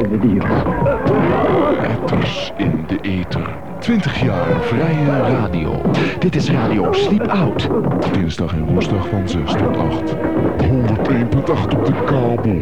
Dios. Etters in de ether. 20 jaar vrije radio. Dit is Radio Sleep Out. Dinsdag en woensdag van 6 tot 8. 101.8 op de kabel.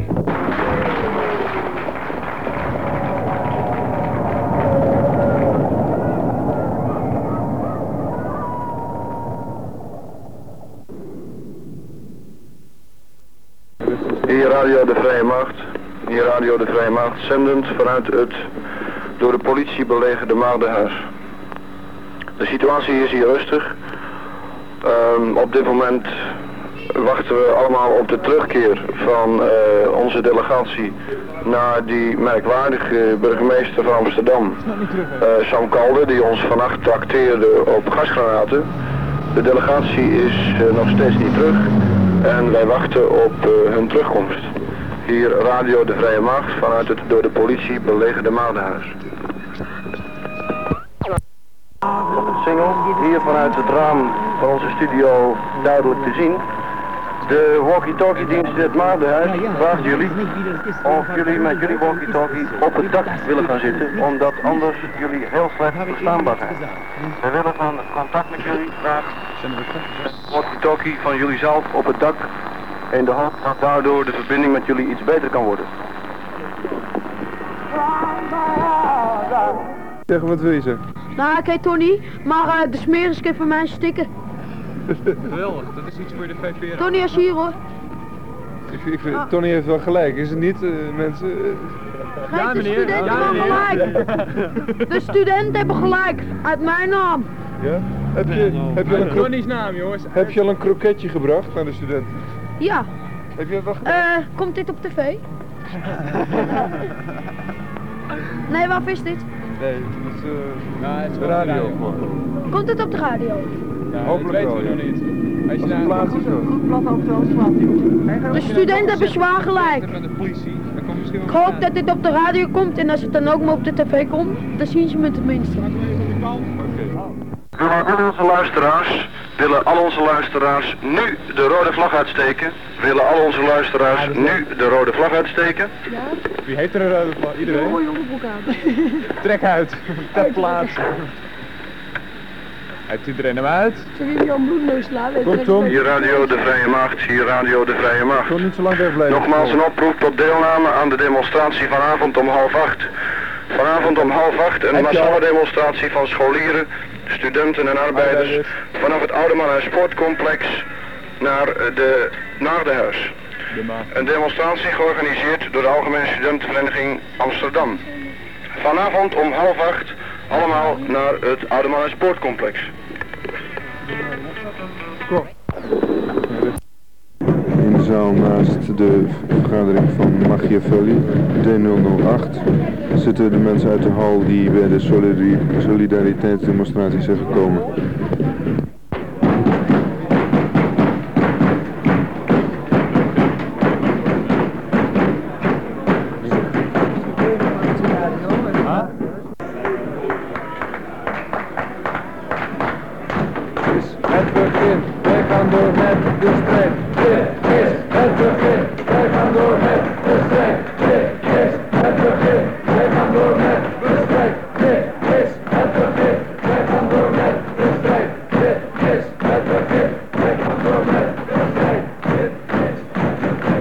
Hier Radio de Vrije Maagd. Hier Radio de Vrije Maagd, zendend vanuit het door de politie belegerde Maagdenhuis. De situatie is hier rustig. Op dit moment wachten we allemaal op de terugkeer van onze delegatie naar die merkwaardige burgemeester van Amsterdam, Sam Kalde, die ons vannacht trakteerde op gasgranaten. De delegatie is nog steeds niet terug en wij wachten op hun terugkomst. Hier Radio de Vrije Maagd vanuit het door de politie belegerde Maagdenhuis. Op het single, hier vanuit het raam van onze studio duidelijk te zien. De walkie-talkie dienst in het Maagdenhuis vraagt jullie of jullie met jullie walkie-talkie op het dak willen gaan zitten, omdat anders jullie heel slecht verstaanbaar zijn. We willen van contact met jullie graag walkie-talkie van jullie zelf op het dak, in de hoop dat daardoor de verbinding met jullie iets beter kan worden. Zeg, wat wil je zeggen? Nou, ik heet Tony, maar de smerenskip van mij stikken. Geweldig, dat is iets voor de VPRO. Tony is hier hoor. Ik vind, Tony heeft wel gelijk, is het niet, mensen? Ja, de studenten hebben gelijk. De studenten hebben gelijk, uit mijn naam. Ja? Heb je Tony's naam, jongens. Heb je al een kroketje gebracht naar de studenten? Ja. Heb je dat wel gedaan? Komt dit op tv? Nee, waar is dit? Nee, het is de radio. Komt het op de radio? Hopelijk wel, ja. Niet. Als je daar daar plaats is De studenten hebben zwaar gelijk. Ik hoop dat dit op de radio komt en als het dan ook maar op de tv komt, dan zien ze me tenminste. Willen al onze luisteraars nu de rode vlag uitsteken? Willen al onze luisteraars nu de rode vlag uitsteken? Ja. Wie heeft er een rode vlag? Iedereen? Een mooie onderbroek aan. Trek uit. Ter plaatse. Uit iedereen hem uit. Zullen jullie al een bloedneus slaan? Hier Radio de Vrije Maagd, hier Radio de Vrije Maagd. Kon niet zo lang wegblijven. Nogmaals een oproep tot deelname aan de demonstratie vanavond om 7:30. Vanavond om 7:30 een massale demonstratie van scholieren, studenten en arbeiders vanaf het Oudeman Sportcomplex naar de Maagdenhuis. Een demonstratie georganiseerd door de Algemene Studentenvereniging Amsterdam. Vanavond om 7:30 allemaal naar het Oudeman Sportcomplex. In de zaal naast de vergadering van Machiavelli, D008, zitten de mensen uit de hal die bij de solidariteitsdemonstratie zijn gekomen. Het begin, wij gaan door met de strijd. Dit is het begin, wij gaan door met de strijd. Dit is het begin, wij gaan door met de strijd. Dit is het begin, wij gaan door met de strijd. Dit is het begin, wij gaan door met de strijd. Dit is het begin.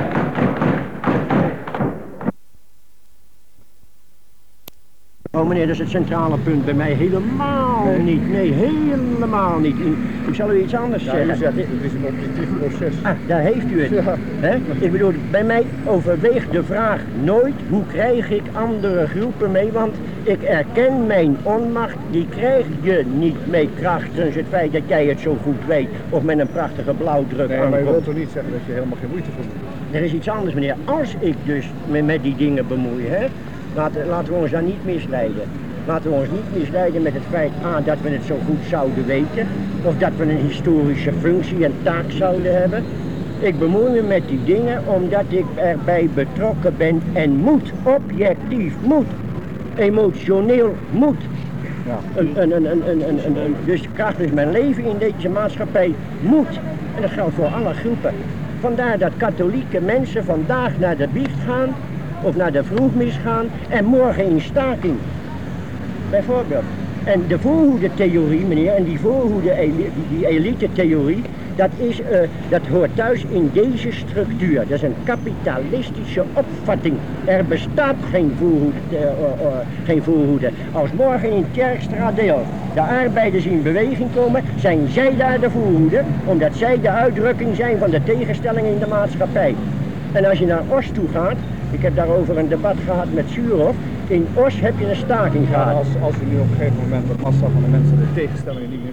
Oh meneer, dat is het centrale punt bij mij helemaal niet. Nee, helemaal niet. Ik zal u iets anders zeggen. U zegt, het is een objectief proces. Ah, daar heeft u het. Ja. Hè? Ik bedoel, bij mij overweegt de vraag nooit hoe krijg ik andere groepen mee, want ik erken mijn onmacht, die krijg je niet mee krachtens het feit dat jij het zo goed weet of met een prachtige blauwdruk Nee, maar je aankomt. wilt toch niet zeggen dat je helemaal geen moeite voor doet? Er is iets anders meneer, als ik dus me met die dingen bemoei, hè, laten we ons daar niet misleiden. Laten we ons niet misleiden met het feit dat we het zo goed zouden weten, of dat we een historische functie en taak zouden hebben. Ik bemoei me met die dingen omdat ik erbij betrokken ben en moet, objectief moet, emotioneel moet. Ja. Dus krachtens mijn leven in deze maatschappij moet. En dat geldt voor alle groepen. Vandaar dat katholieke mensen vandaag naar de biecht gaan of naar de vroegmis gaan en morgen in staking. Bijvoorbeeld. En de voorhoede-theorie, meneer, en die elite-theorie, dat hoort thuis in deze structuur. Dat is een kapitalistische opvatting. Er bestaat geen voorhoede. Als morgen in Kerkstraat Deel de arbeiders in beweging komen, zijn zij daar de voorhoede, omdat zij de uitdrukking zijn van de tegenstellingen in de maatschappij. En als je naar Os toe gaat, ik heb daarover een debat gehad met Suurhof, in Os heb je een staking gehad. Als we nu op een gegeven moment de massa van de mensen de tegenstellingen niet meer...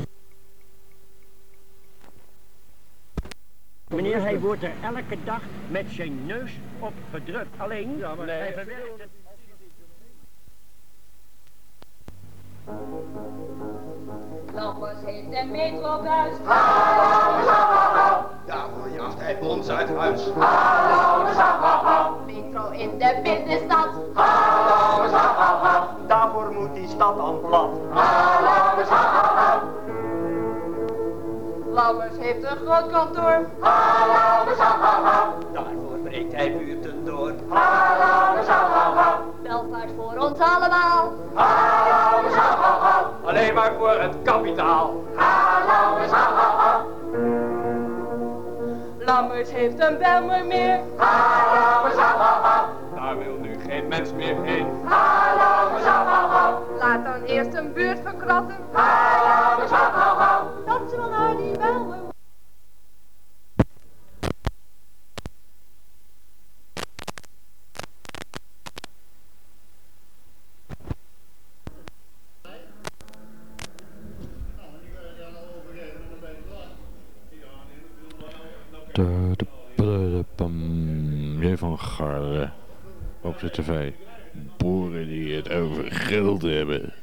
Meneer, hij wordt er elke dag met zijn neus op gedrukt. Alleen, hij verwerkt het. Lammers heeft een metrobuis. Hallo, hallo, daarvoor jaagt hij ons uit huis. Hallo, hallo, Metro in de binnenstad. hallo, hallo, daarvoor moet die stad dan plat. Hallo, hallo, Lammers heeft een groot kantoor. hallo, hallo, Daarvoor breekt hij buurten door. hallo, hallo, Welvaart voor ons allemaal. hallo, hallo, Alleen maar voor het kapitaal. hallo, hallo, Lammers heeft een Belmer meer. hallo, hallo, Daar wil nu geen mens meer heen. hallo, hallo, Laat dan eerst een buurt verkratten. hallo, hallo, Dat ze wel naar die Belmer. Meneer Van Garde op de tv. Boeren die het over geld hebben.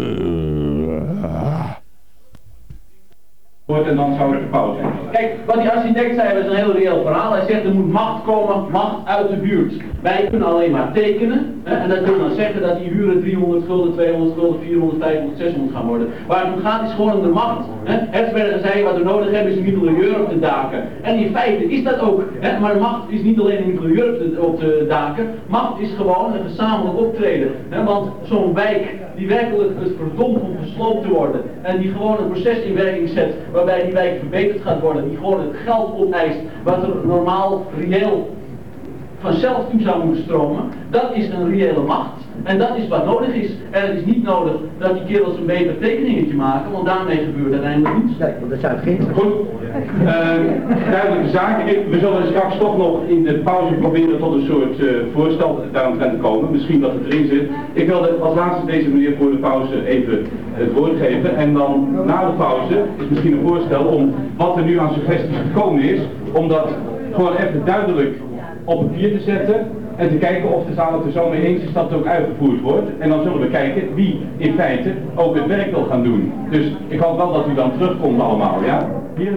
En dan zou het de pauze zijn. Kijk, wat die architect zei was een heel reëel verhaal. Hij zegt er moet macht komen, macht uit de buurt. Wij kunnen alleen maar tekenen. Hè, en dat wil dan zeggen dat die huren 300 gulden, 200 gulden, 400, 500, 600 gaan worden. Waar het om gaat is gewoon om de macht. Hertzberger zei wat we nodig hebben is een mitrailleur op de daken. En in feite is dat ook. Hè, maar macht is niet alleen een mitrailleur op de daken. Macht is gewoon een gezamenlijk optreden. Hè, want zo'n wijk die werkelijk het verdomd om gesloopt te worden. En die gewoon een proces in werking zet waarbij die wijk verbeterd gaat worden. Die gewoon het geld opeist wat er normaal, reëel vanzelf toe zou moeten stromen. Dat is een reële macht. En dat is wat nodig is. En het is niet nodig dat die kerels een beter tekeningetje maken, want daarmee gebeurt uiteindelijk niets. Nee, want dat zijn geen... Goed, duidelijke zaak. We zullen straks toch nog in de pauze proberen tot een soort voorstel daaromtrent te komen. Misschien dat het erin zit. Ik wilde als laatste deze meneer voor de pauze even het woord geven. En dan na de pauze is misschien een voorstel om wat er nu aan suggesties gekomen is, om dat gewoon even duidelijk op papier te zetten. En te kijken of de zaal het er zo mee eens is dat het ook uitgevoerd wordt. En dan zullen we kijken wie in feite ook het werk wil gaan doen. Dus ik hoop wel dat u dan terugkomt allemaal, ja? Hier...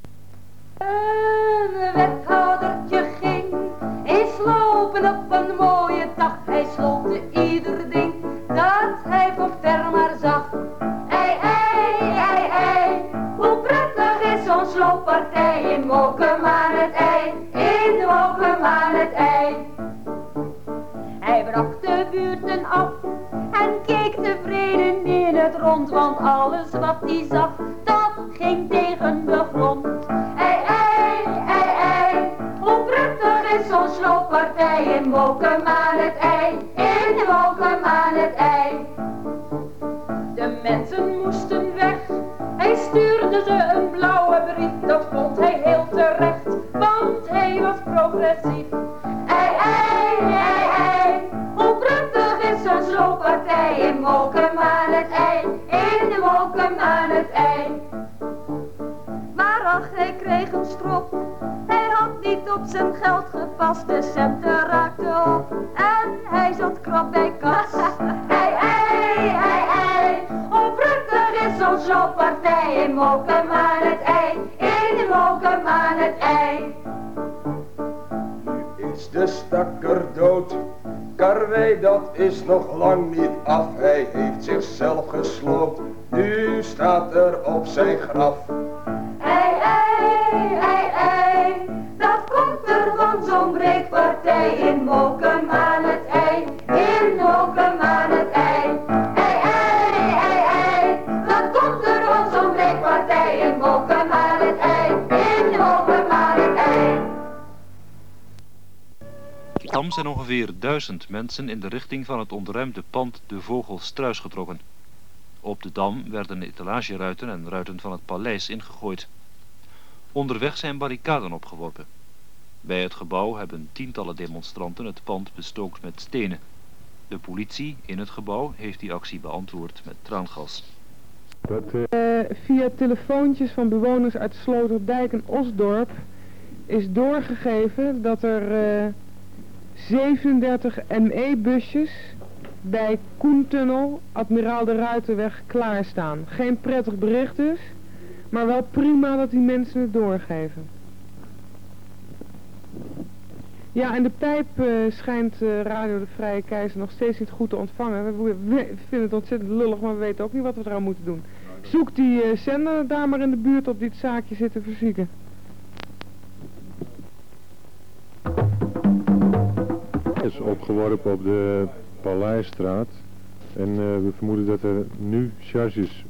Een wethoudertje ging eens lopen op een mooie dag. Hij sloopte ieder ding dat hij van ver maar zag. Ei, ei, ei, ei, hoe prettig is zo'n slooppartij in Mokum aan het ei, in Mokum aan het ei. Hij brak de buurten af en keek tevreden in het rond, want alles wat hij zag, dat ging tegen de grond. Ei, ei, ei, ei, hoe prettig is zo'n slooppartij in Mokum aan het ei, in Mokum aan het ei. De mensen moesten weg, hij stuurde ze een blauwe brief, dat vond hij heel terecht, want hij was progressief. Ei, ei, ei, ei, hoe prettig is zo'n slooppartij in Mokum aan het ei, in Mokum aan het ei. Maar ach, hij kreeg een strop, hij had niet op zijn geld gepast, de centen raakten op en hij zat krap bij kas. Ei, ei, ei, ei, hoe prettig is zo'n slooppartij in Mokum aan het ei, in Mokum aan het ei. Is de stakker dood? Karwei, dat is nog lang niet af. Hij heeft zichzelf gesloopt, nu staat er op zijn graf. Ei, ei, ei, ei, dat komt er van zo'n breekpartij in Mokum aan het ei, zijn ongeveer 1000 mensen in de richting van het ontruimde pand De Vogelstruis getrokken. Op de Dam werden etalageruiten en ruiten van het paleis ingegooid. Onderweg zijn barricaden opgeworpen. Bij het gebouw hebben tientallen demonstranten het pand bestookt met stenen. De politie in het gebouw heeft die actie beantwoord met traangas. Via telefoontjes van bewoners uit Sloterdijk en Osdorp is doorgegeven dat er 37 ME-busjes bij Koentunnel, Admiraal de Ruitenweg klaarstaan. Geen prettig bericht dus, maar wel prima dat die mensen het doorgeven. Ja, en de pijp schijnt Radio de Vrije Keizer nog steeds niet goed te ontvangen. We vinden het ontzettend lullig, maar we weten ook niet wat we eraan moeten doen. Zoek die zender daar maar in de buurt op die het zaakje zit te verzieken. Het is opgeworpen op de Paleisstraat en we vermoeden dat er nu charges.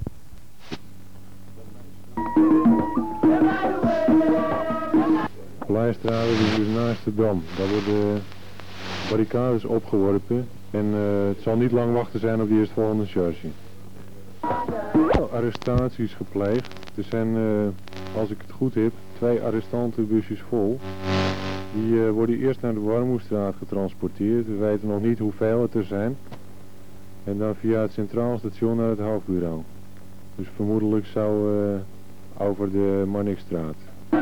Paleisstraat is dus naast de Dam. Daar worden barricades opgeworpen en het zal niet lang wachten zijn op de eerstvolgende charge. Arrestaties gepleegd. Er zijn, als ik het goed heb, 2 arrestantenbusjes vol. Die worden eerst naar de Warmoestraat getransporteerd. We weten nog niet hoeveel het er zijn. En dan via het Centraal Station naar het hoofdbureau. Dus vermoedelijk zou over de Marnixstraat.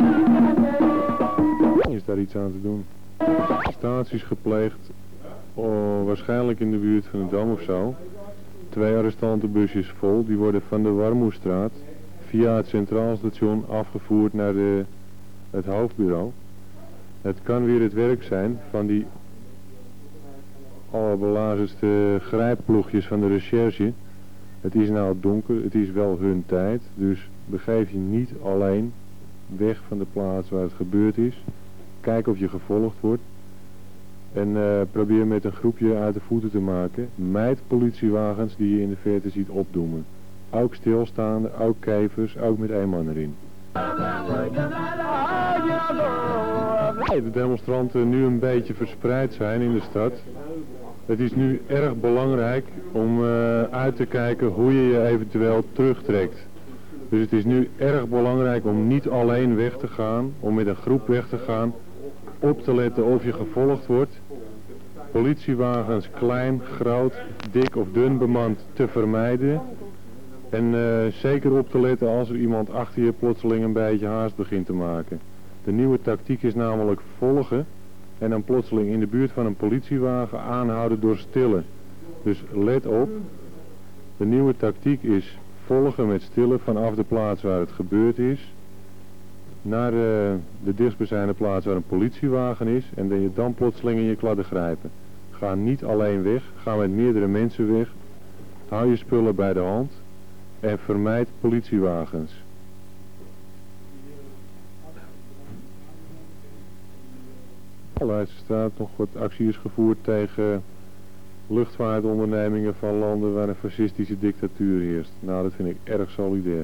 Is daar iets aan te doen? Arrestaties gepleegd, waarschijnlijk in de buurt van de Dam of zo. 2 arrestantenbusjes vol, die worden van de Warmoestraat via het Centraal Station afgevoerd naar het hoofdbureau. Het kan weer het werk zijn van die allerbelazerdste grijpploegjes van de recherche. Het is nou donker, het is wel hun tijd, dus begeef je niet alleen weg van de plaats waar het gebeurd is. Kijk of je gevolgd wordt. En probeer met een groepje uit de voeten te maken. Mijd politiewagens die je in de verte ziet opdoemen. Ook stilstaande, ook kevers, ook met 1 man erin. De demonstranten nu een beetje verspreid zijn in de stad. Het is nu erg belangrijk om uit te kijken hoe je je eventueel terugtrekt. Dus het is nu erg belangrijk om niet alleen weg te gaan, om met een groep weg te gaan, op te letten of je gevolgd wordt. Politiewagens klein, groot, dik of dun bemand te vermijden. En zeker op te letten als er iemand achter je plotseling een beetje haast begint te maken. De nieuwe tactiek is namelijk volgen en dan plotseling in de buurt van een politiewagen aanhouden door stillen. Dus let op, de nieuwe tactiek is volgen met stillen vanaf de plaats waar het gebeurd is naar de dichtstbijzijnde plaats waar een politiewagen is en dan je dan plotseling in je kladden grijpen. Ga niet alleen weg, ga met meerdere mensen weg, hou je spullen bij de hand en vermijd politiewagens. Leidsestraat nog wat acties gevoerd tegen luchtvaartondernemingen van landen waar een fascistische dictatuur heerst. Nou, dat vind ik erg solidair.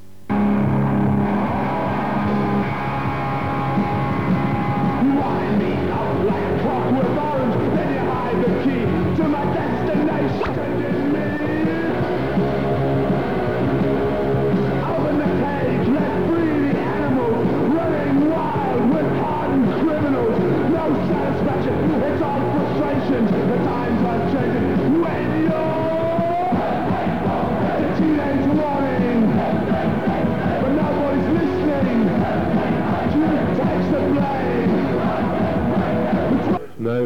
Nee,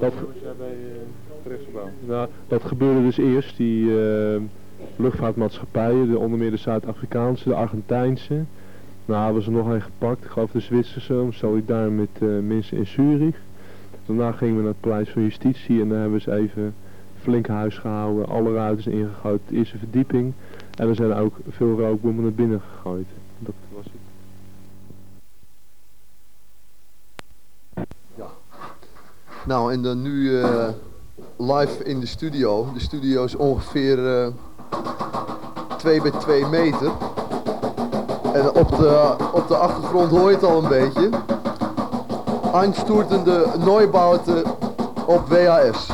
dat gebeurde dus eerst. Die luchtvaartmaatschappijen, onder meer de Zuid-Afrikaanse, de Argentijnse. Nou, hebben ze nog een gepakt. Ik geloof de Zwitserse, solidair met mensen in Zurich. Daarna gingen we naar het Paleis van Justitie en daar hebben ze even flink huis gehouden. Alle ruiten ingegooid, de eerste verdieping. En er zijn ook veel rookbommen naar binnen gegooid. Dat was het. Nou, en dan nu live in de studio. De studio is ongeveer 2 bij 2 meter. En op de achtergrond hoor je het al een beetje. Einstürtende Neubauten op VHS.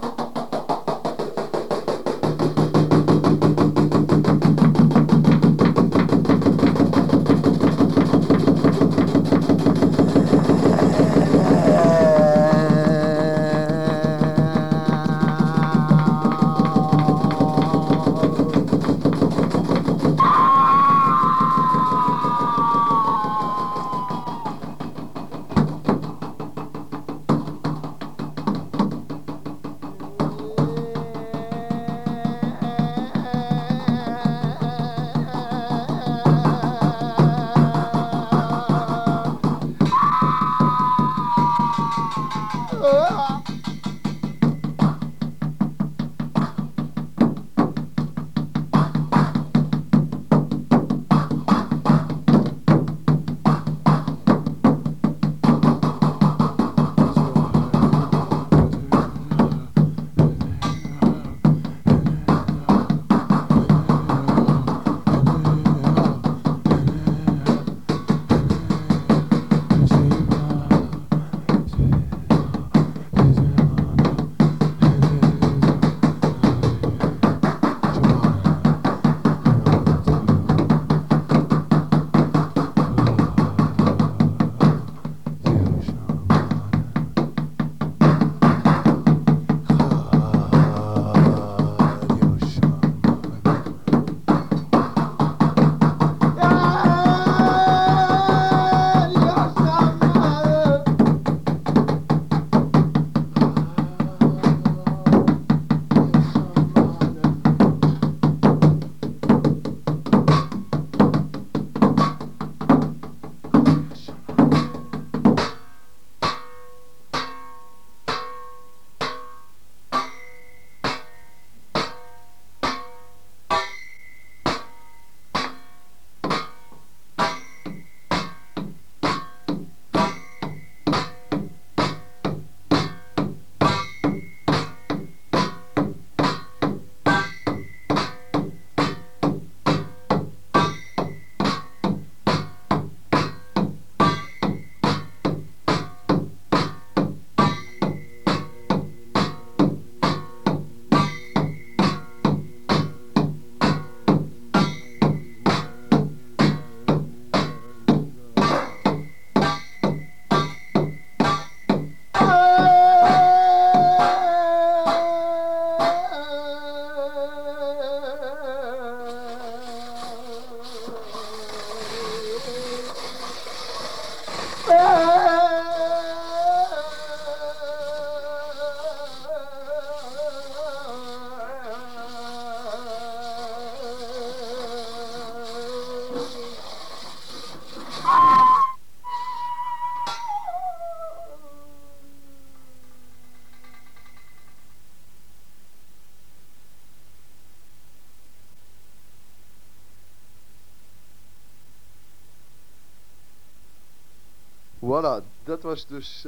Voilà, dat was dus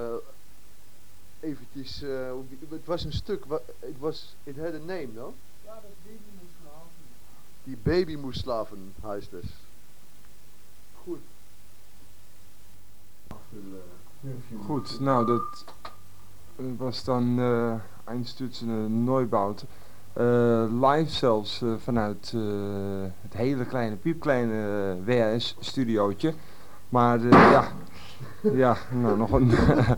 eventjes, het was een stuk, it had a name, no? Ja, dat baby moest slapen. Die baby moest slapen, heißt es. Goed. Goed, nou dat was dan Einstürzende Neubauten. Live zelfs vanuit het hele kleine, piepkleine WHS-studiootje. Maar ja, nou nog een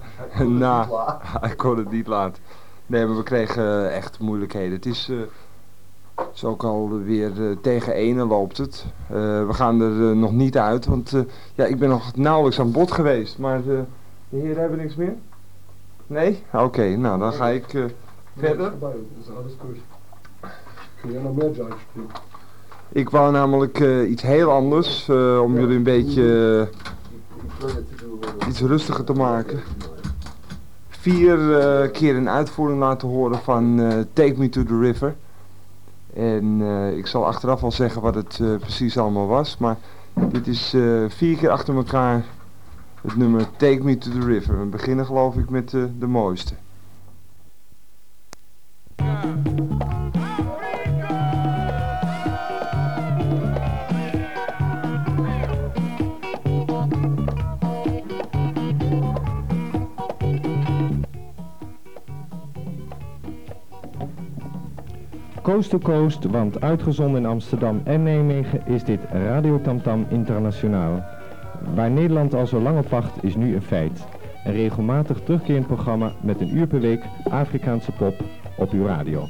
ik kon het niet laten. Nee, maar we kregen echt moeilijkheden. Het is ook alweer tegen 1 loopt het. We gaan er nog niet uit, want ik ben nog nauwelijks aan bod geweest. Maar de heren hebben niks meer? Nee? Oké, nou dan ga ik verder. Kun jij nog meer jazz spelen? Ik wou namelijk iets heel anders, om jullie een beetje iets rustiger te maken. 4 keer een uitvoering laten horen van Take Me to the River. En ik zal achteraf wel zeggen wat het precies allemaal was, maar dit is 4 keer achter elkaar het nummer Take Me to the River. We beginnen geloof ik met de mooiste. Coast to Coast, want uitgezonden in Amsterdam en Nijmegen is dit Radio Tamtam Internationaal. Waar Nederland al zo lang op wacht is nu een feit. Een regelmatig terugkerend programma met een uur per week Afrikaanse pop op uw radio.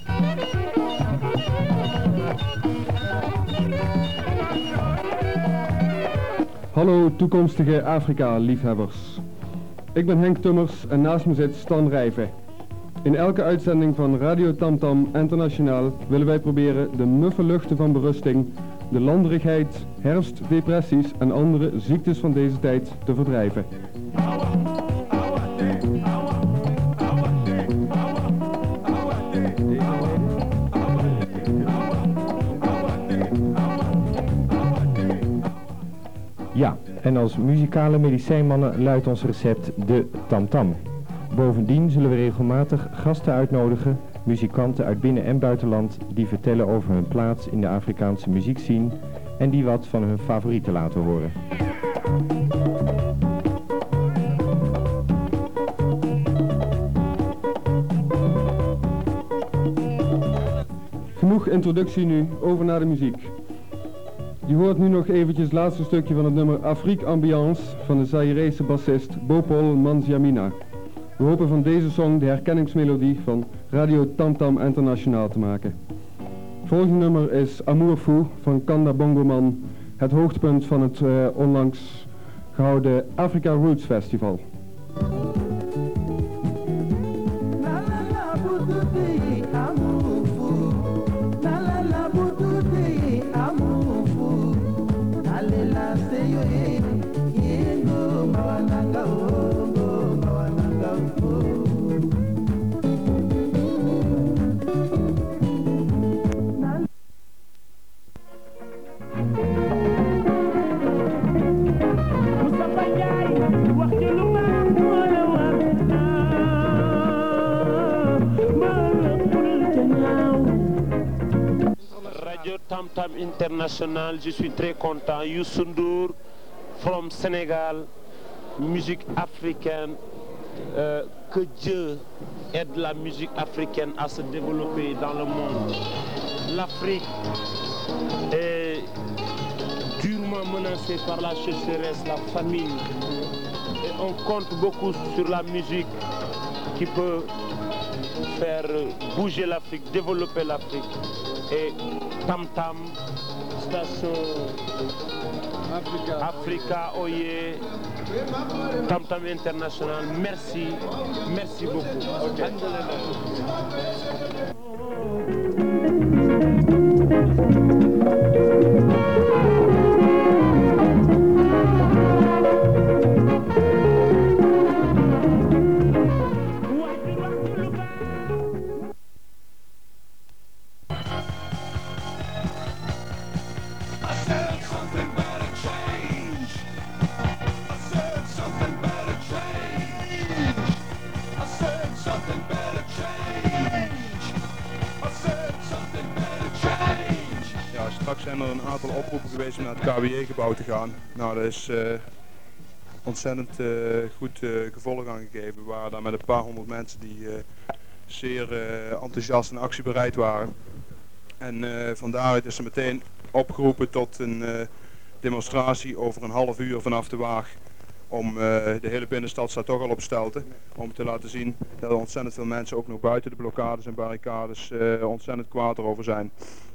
Hallo toekomstige Afrika-liefhebbers. Ik ben Henk Tummers en naast me zit Stan Rijven. In elke uitzending van Radio Tamtam Internationaal willen wij proberen de muffe luchten van berusting, de landerigheid, herfstdepressies en andere ziektes van deze tijd te verdrijven. Ja, en als muzikale medicijnmannen luidt ons recept de tamtam. Bovendien zullen we regelmatig gasten uitnodigen, muzikanten uit binnen- en buitenland, die vertellen over hun plaats in de Afrikaanse muziekscene en die wat van hun favorieten laten horen. Genoeg introductie nu, over naar de muziek. Je hoort nu nog eventjes het laatste stukje van het nummer Afrique Ambiance van de Zaïrese bassist Bopol Manziamina. We hopen van deze song de herkenningsmelodie van Radio Tamtam Internationaal te maken. Het volgende nummer is Amour Fou van Kanda Bongoman, het hoogtepunt van het onlangs gehouden Africa Roots Festival. Tamtam International, je suis très content. Youssou N'Dour from Sénégal, musique africaine. Que Dieu aide la musique africaine à se développer dans le monde. L'Afrique est durement menacée par la sécheresse, la famine. Et on compte beaucoup sur la musique qui peut faire bouger l'Afrique, développer l'Afrique. Et Tamtam, station Africa Oye, Tamtam International, merci, merci beaucoup. Okay. Straks zijn er een aantal oproepen geweest om naar het KWJ-gebouw te gaan. Nou, dat is ontzettend goed gevolg aan gegeven. We waren daar met een paar honderd mensen die zeer enthousiast en actiebereid waren. En van daaruit is er meteen opgeroepen tot een demonstratie over een half uur vanaf de Waag. Om de hele binnenstad staat toch al op stelte. Om te laten zien dat er ontzettend veel mensen ook nog buiten de blokkades en barricades ontzettend kwaad erover zijn.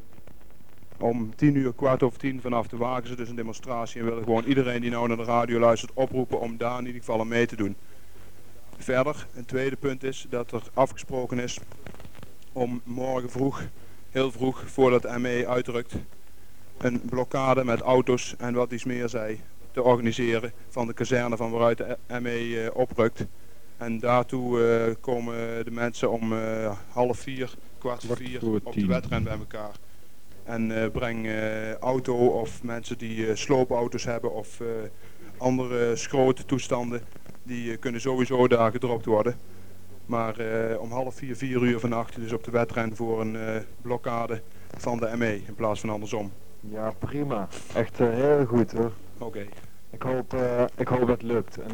Om 10 uur, 10:15 vanaf de Waag is er dus een demonstratie en willen gewoon iedereen die nou naar de radio luistert oproepen om daar in ieder geval aan mee te doen. Verder, een tweede punt is dat er afgesproken is om morgen vroeg, heel vroeg voordat de ME uitrukt, een blokkade met auto's en wat iets meer zij te organiseren van de kazerne van waaruit de ME oprukt. En daartoe komen de mensen om 3:30, 4:15 op de wedren bij elkaar. En breng auto of mensen die sloopauto's hebben of andere schrote toestanden, die kunnen sowieso daar gedropt worden. Maar om 3:30, 4 vannacht dus op de wedren voor een blokkade van de ME in plaats van andersom. Ja, prima. Echt heel goed hoor. Oké. Ik hoop dat het lukt en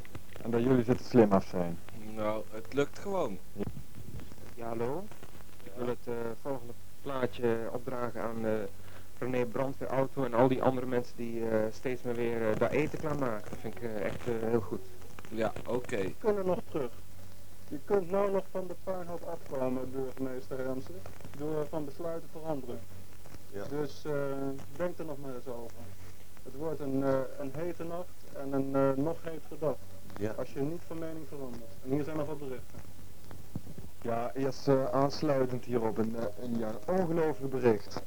dat jullie er slim af zijn. Nou, het lukt gewoon. Ja, hallo? Ja, wil het volgende plaatje opdragen aan René Brandweerauto en al die andere mensen die steeds maar weer daar eten klaarmaken. Dat vind ik echt heel goed. Ja, oké. We kunnen nog terug. Je kunt nou nog van de puinhoop afkomen, burgemeester Remsen, door van besluit te veranderen. Ja. Dus denk er nog maar eens over. Het wordt een hete nacht en een nog hetere dag. Ja. Als je niet van mening verandert. En hier zijn nog wat berichten. Ja, eerst aansluitend hierop een ongelooflijk bericht.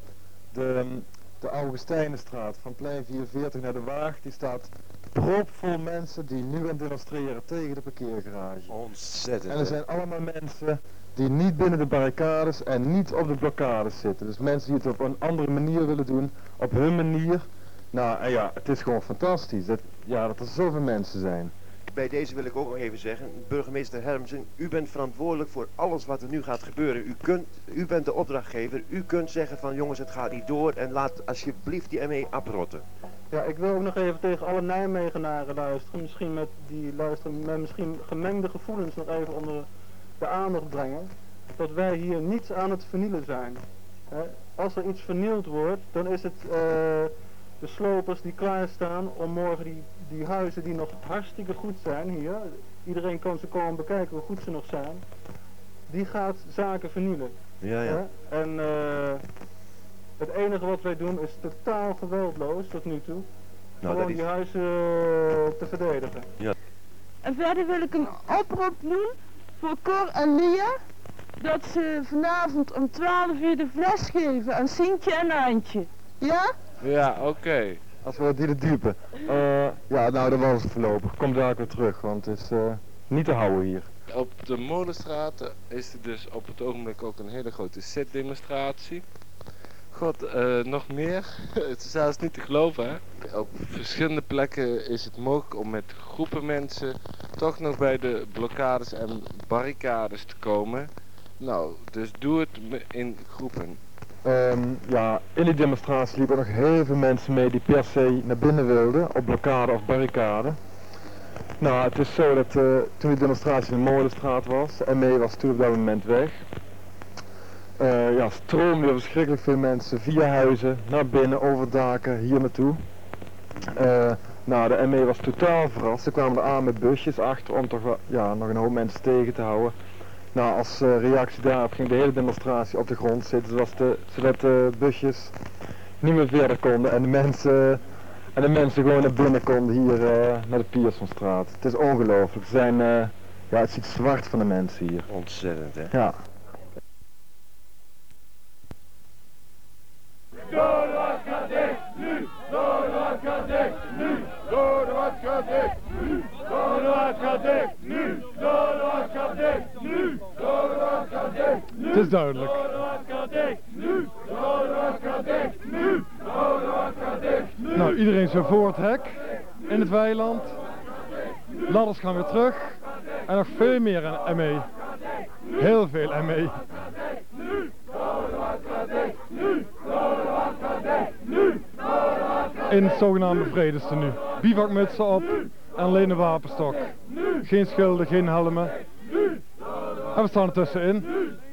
De Augustijnenstraat van plein 44 naar de Waag, die staat propvol mensen die nu aan demonstreren tegen de parkeergarage. Ontzettend. En er zijn allemaal mensen die niet binnen de barricades en niet op de blokkades zitten. Dus mensen die het op een andere manier willen doen, op hun manier. Nou, en ja, het is gewoon fantastisch dat er zoveel mensen zijn. Bij deze wil ik ook nog even zeggen, burgemeester Hermsen, u bent verantwoordelijk voor alles wat er nu gaat gebeuren. U bent de opdrachtgever, u kunt zeggen van jongens het gaat niet door en laat alsjeblieft die ME abrotten. Ja, ik wil ook nog even tegen alle Nijmegenaren luisteren, misschien met misschien gemengde gevoelens nog even onder de aandacht brengen. Dat wij hier niets aan het vernielen zijn. Als er iets vernield wordt, dan is het de slopers die klaarstaan om morgen die huizen die nog hartstikke goed zijn hier, iedereen kan ze komen bekijken hoe goed ze nog zijn, die gaat zaken vernielen. Ja. En het enige wat wij doen is totaal geweldloos tot nu toe, gewoon die huizen te verdedigen. Ja. En verder wil ik een oproep doen voor Cor en Lia, dat ze vanavond om 12 uur de fles geven aan Sientje en Aantje. Ja? Ja, oké. Als we die de diepe. Nou dat was het voorlopig. Kom daar weer terug, want het is niet te houden hier. Op de Molenstraat is er dus op het ogenblik ook een hele grote zitdemonstratie. God, nog meer? Het is zelfs niet te geloven, hè? Op verschillende plekken is het mogelijk om met groepen mensen toch nog bij de blokkades en barricades te komen. Nou, dus doe het in groepen. In die demonstratie liepen nog heel veel mensen mee die per se naar binnen wilden, op blokkade of barricade. Nou, het is zo dat toen de demonstratie in de Molenstraat was, de ME was toen op dat moment weg. Stroomden er verschrikkelijk veel mensen via huizen, naar binnen, over daken, hier naartoe. De ME was totaal verrast, ze kwamen er aan met busjes achter om toch nog een hoop mensen tegen te houden. Nou, als reactie daarop ging de hele demonstratie op de grond zitten, zodat de busjes niet meer verder konden en de mensen gewoon naar binnen konden hier naar de Piersonstraat. Het is ongelooflijk. Het ziet zwart van de mensen hier. Ontzettend, hè? Ja. Doorwaard gaat dicht, nu! Doorwaard gaat dicht, nu! Doorwaard gaat dicht, nu! Doorwaard gaat dicht, nu! Doorwaard gaat dicht, nu! Doorwaard gaat dicht, nu! Het is duidelijk. Doorwaard gaat dicht, nu! Doorwaard gaat dicht, nu! Doorwaard gaat dicht, nu! Nou, iedereen zo voor het hek, in het weiland. Ladders gaan weer terug. En nog veel meer ME. Heel veel ME. In het zogenaamde vredestenu. Bivakmutsen op en alleen een wapenstok. Geen schilden, geen helmen. En we staan er tussenin.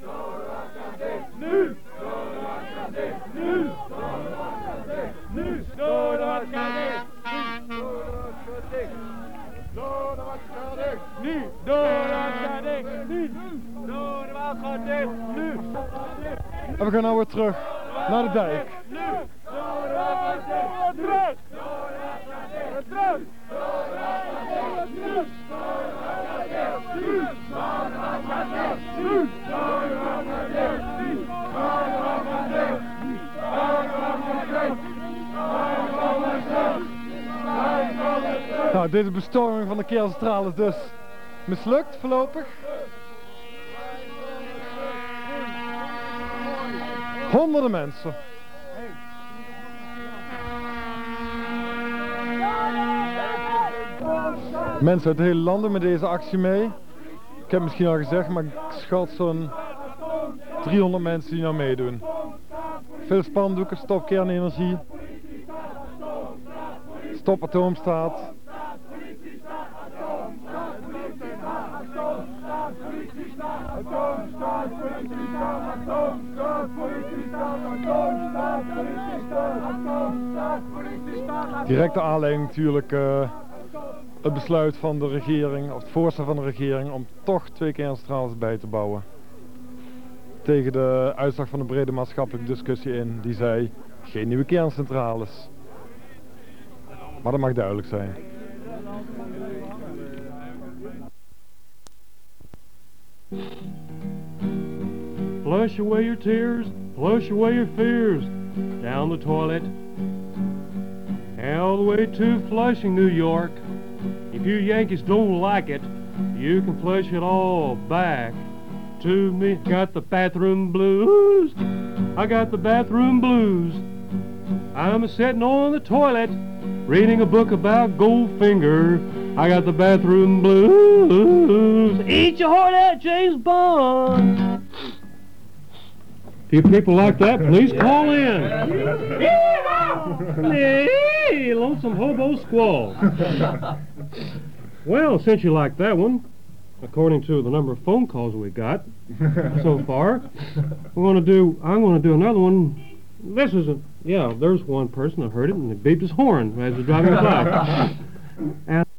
En we gaan nou weer terug naar de dijk. Nou, deze bestorming van de Keelstraal is dus mislukt voorlopig. Honderden mensen. Mensen uit de hele landen met deze actie mee. Ik heb misschien al gezegd, maar ik schat zo'n 300 mensen die nou meedoen. Veel spandoeken, stop kernenergie. Stop atoomstaat. Directe aanleiding natuurlijk het besluit van de regering, of het voorstel van de regering om toch 2 kerncentrales bij te bouwen. Tegen de uitslag van een brede maatschappelijke discussie in, die zei geen nieuwe kerncentrales. Maar dat mag duidelijk zijn. Flush away your tears, flush away your fears, down the toilet, all the way to Flushing, New York. If you Yankees don't like it, you can flush it all back to me. Got the bathroom blues, I got the bathroom blues. I'm a-sitting on the toilet, reading a book about Goldfinger. I got the bathroom blues. Eat your heart out, James Bond. If people like that, please call in. Hey, Lonesome Hobo Squall. Well, since you like that one, according to the number of phone calls we got so far, I'm going to do another one. This is there's one person that heard it and he beeped his horn as he's driving by. And